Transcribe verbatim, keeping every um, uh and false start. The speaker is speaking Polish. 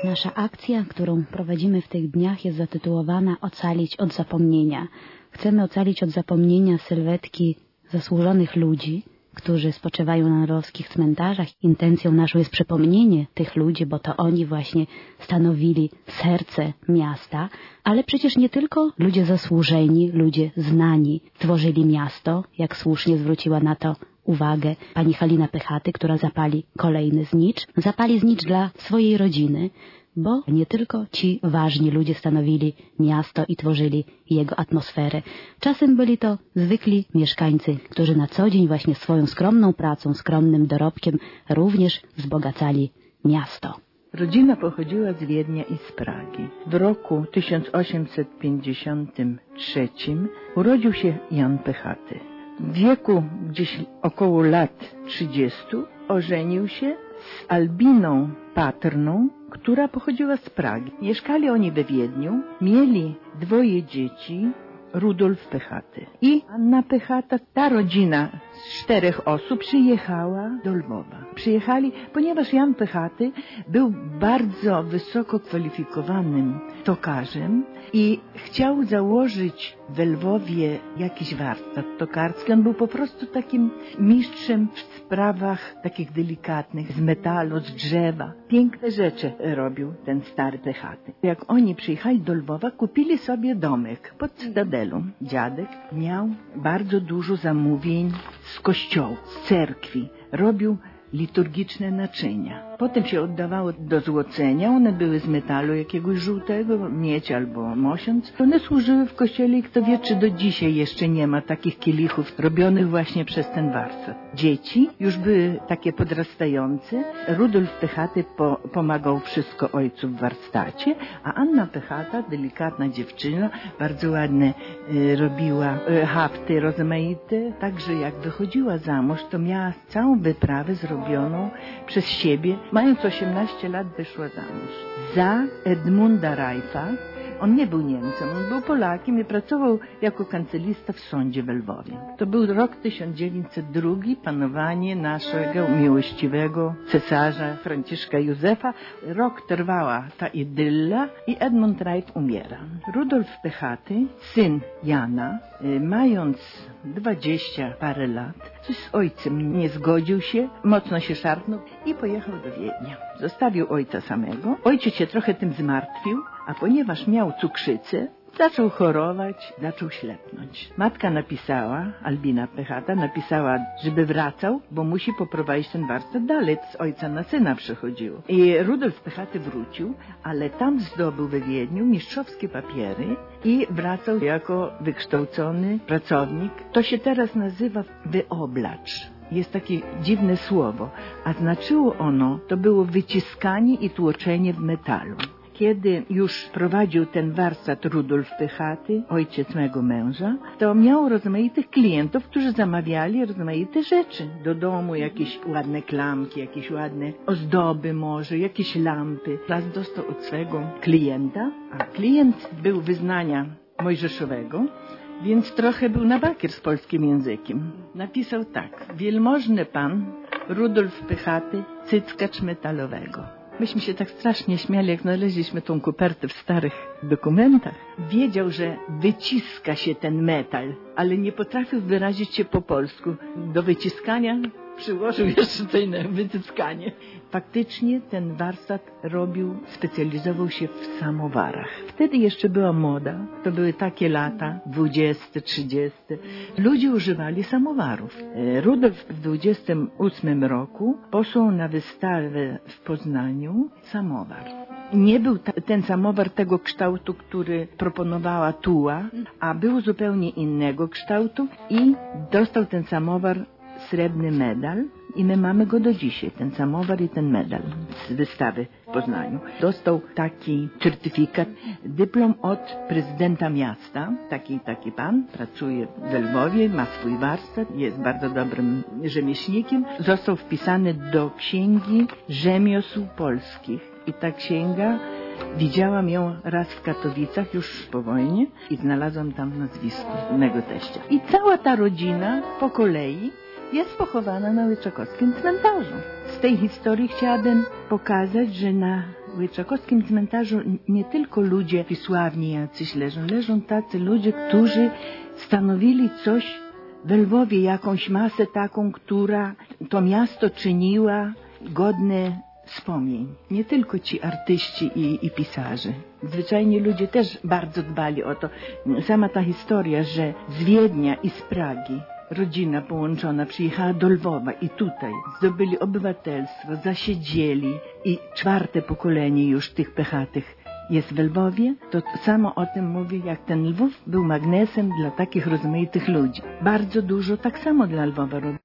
Nasza akcja, którą prowadzimy w tych dniach, jest zatytułowana Ocalić od zapomnienia. Chcemy ocalić od zapomnienia sylwetki zasłużonych ludzi, którzy spoczywają na narowskich cmentarzach. Intencją naszą jest przypomnienie tych ludzi, bo to oni właśnie stanowili serce miasta, ale przecież nie tylko ludzie zasłużeni, ludzie znani tworzyli miasto, jak słusznie zwróciła na to uwagę pani Halina Pychaty, która zapali kolejny znicz. Zapali znicz dla swojej rodziny, bo nie tylko ci ważni ludzie stanowili miasto i tworzyli jego atmosferę. Czasem byli to zwykli mieszkańcy, którzy na co dzień właśnie swoją skromną pracą, skromnym dorobkiem również wzbogacali miasto. Rodzina pochodziła z Wiednia i z Pragi. W roku tysiąc osiemset pięćdziesiątym trzecim urodził się Jan Pychaty. W wieku gdzieś około lat trzydziestu ożenił się z Albiną Paterną, która pochodziła z Pragi. Mieszkali oni we Wiedniu, mieli dwoje dzieci, Rudolf Pychaty i Anna Pychata. Ta rodzina z czterech osób przyjechała do Lwowa. Przyjechali, ponieważ Jan Pychaty był bardzo wysoko kwalifikowanym tokarzem i chciał założyć we Lwowie jakiś warsztat tokarski. On był po prostu takim mistrzem w sprawach takich delikatnych, z metalu, z drzewa. Piękne rzeczy robił ten stary Pychaty. Jak oni przyjechali do Lwowa, kupili sobie domek pod Cytadelą. Dziadek miał bardzo dużo zamówień z kościołu, z cerkwi. Robił liturgiczne naczynia. Potem się oddawało do złocenia. One były z metalu jakiegoś żółtego, miedź albo mosiąc. One służyły w kościele i kto wie, czy do dzisiaj jeszcze nie ma takich kielichów robionych właśnie przez ten warsztat. Dzieci już były takie podrastające. Rudolf Pychaty po, pomagał wszystko ojcu w warsztacie, a Anna Pychata, delikatna dziewczyna, bardzo ładne y, robiła y, hafty rozmaite. Także jak wychodziła za mąż, to miała całą wyprawę zrobioną przez siebie. Mając osiemnaście lat wyszła za mąż za Edmunda Rajfa. On nie był Niemcem, on był Polakiem i pracował jako kancelista w sądzie w Lwowie. To był rok tysiąc dziewięćset drugi, panowanie naszego miłościwego cesarza Franciszka Józefa. Rok trwała ta idylla i Edmund Rajf umiera. Rudolf Pychaty, syn Jana, mając dwadzieścia parę lat, coś z ojcem nie zgodził się, mocno się szarpnął i pojechał do Wiednia. Zostawił ojca samego. Ojciec się trochę tym zmartwił, a ponieważ miał cukrzycę, zaczął chorować, zaczął ślepnąć. Matka napisała, Albina Pychata, napisała, żeby wracał, bo musi poprowadzić ten warsztat dalej. Z ojca na syna przechodziło. I Rudolf Pychaty wrócił, ale tam zdobył we Wiedniu mistrzowskie papiery i wracał jako wykształcony pracownik. To się teraz nazywa wyoblacz. Jest takie dziwne słowo, a znaczyło ono, to było wyciskanie i tłoczenie w metalu. Kiedy już prowadził ten warsztat Rudolf Pychaty, ojciec mego męża, to miał rozmaitych klientów, którzy zamawiali rozmaite rzeczy do domu, jakieś ładne klamki, jakieś ładne ozdoby może, jakieś lampy. Raz dostał od swego klienta, a klient był wyznania mojżeszowego, więc trochę był na bakier z polskim językiem. Napisał tak: wielmożny pan Rudolf Pychaty, cyckacz metalowego. Myśmy się tak strasznie śmiali, jak znaleźliśmy tą kopertę w starych dokumentach. Wiedział, że wyciska się ten metal, ale nie potrafił wyrazić się po polsku. Do wyciskania przyłożył jeszcze coś na wyciskanie. Faktycznie ten warsztat robił, specjalizował się w samowarach. Wtedy jeszcze była moda, to były takie lata, dwudzieste, trzydzieste. Ludzie używali samowarów. Rudolf w dwudziestym ósmym roku posłał na wystawę w Poznaniu samowar. Nie był ta, ten samowar tego kształtu, który proponowała Tuła, a był zupełnie innego kształtu i dostał ten samowar srebrny medal i my mamy go do dzisiaj, ten samowar i ten medal z wystawy w Poznaniu. Dostał taki certyfikat, dyplom od prezydenta miasta, taki taki pan, pracuje w Lwowie, ma swój warsztat, jest bardzo dobrym rzemieślnikiem. Został wpisany do Księgi Rzemiosł Polskich i ta księga, widziałam ją raz w Katowicach już po wojnie i znalazłam tam nazwisko mego teścia. I cała ta rodzina po kolei jest pochowana na Łyczakowskim cmentarzu. Z tej historii chciałabym pokazać, że na W Łyczakowskim cmentarzu nie tylko ludzie sławni jacyś leżą, leżą tacy ludzie, którzy stanowili coś w Lwowie, jakąś masę taką, która to miasto czyniła godne wspomnień. Nie tylko ci artyści i, i pisarze. Zwyczajnie ludzie też bardzo dbali o to. Sama ta historia, że z Wiednia i z Pragi rodzina połączona przyjechała do Lwowa i tutaj zdobyli obywatelstwo, zasiedzieli i czwarte pokolenie już tych Pechatych jest w Lwowie, to samo o tym mówi, jak ten Lwów był magnesem dla takich rozmaitych ludzi. Bardzo dużo tak samo dla Lwowa robi.